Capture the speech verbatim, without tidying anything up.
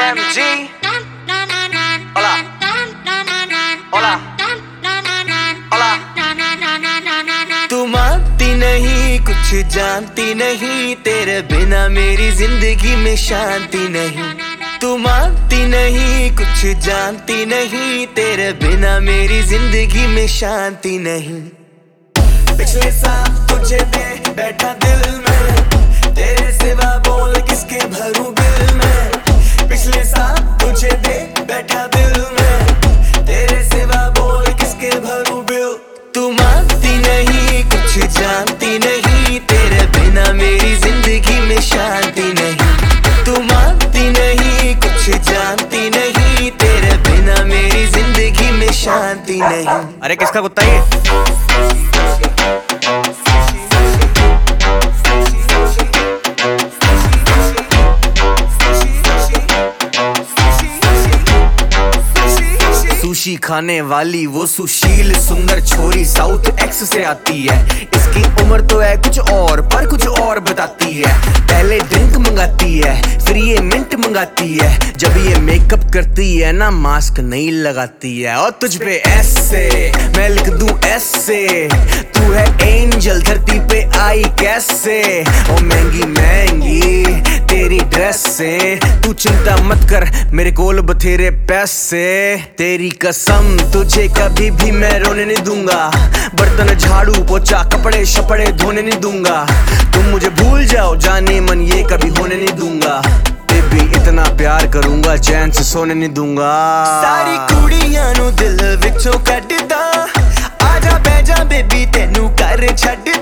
M G. Hola. Hola. Hola. तू मानती नहीं, कुछ जानती नहीं, तेरे बिना मेरी जिंदगी में शांति नहीं। तू मानती नहीं, कुछ जानती नहीं, तेरे बिना मेरी जिंदगी में शांति नहीं। पिछले साल तुझे दे बैठा दिल में, तेरे सिवा बोल किसके भरूं दिल में। पिछले साल तुझे दे बैठा दिल में, तेरे सिवा बोल किसके भरूं बिल। तू मानती नहीं, कुछ जानती नहीं, तेरे बिना मेरी जिंदगी में शांति नहीं। तू मानती नहीं, कुछ जानती नहीं, तेरे बिना मेरी जिंदगी में शांति नहीं। अरे किसका कुत्ता ये? सुशी खाने वाली वो सुशील सुंदर छोरी साउथ एक्स से आती है। इसकी उम्र तो है कुछ और, पर कुछ और बताती है। पहले ड्रिंक मंगाती है, फिर ये मिंट मंगाती है। जब ये मेकअप करती है ना, मास्क नहीं लगाती है। और तुझ पे ऐसे मैं लिख दूं ऐसे, तू है एंजल धरती पे आई कैसे। ओ महंगी महंगी तेरी ड्रेस से, तू चिंता मत कर मेरे कोल बथेरे पैसे। तेरी कसम तुझे कभी भी मैं रोने नहीं दूंगा, बर्तन झाड़ू पोछा कपड़े शपड़े धोने नहीं दूंगा। तुम मुझे भूल जाओ जाने मन, ये कभी होने नहीं दूंगा। बेबी इतना प्यार करूंगा, चैन से सोने नहीं दूंगा। सारी कुड़ियां नु दिल विचों कड्डदा, आजा बैजा बेबी तेनू कर छड्डदा।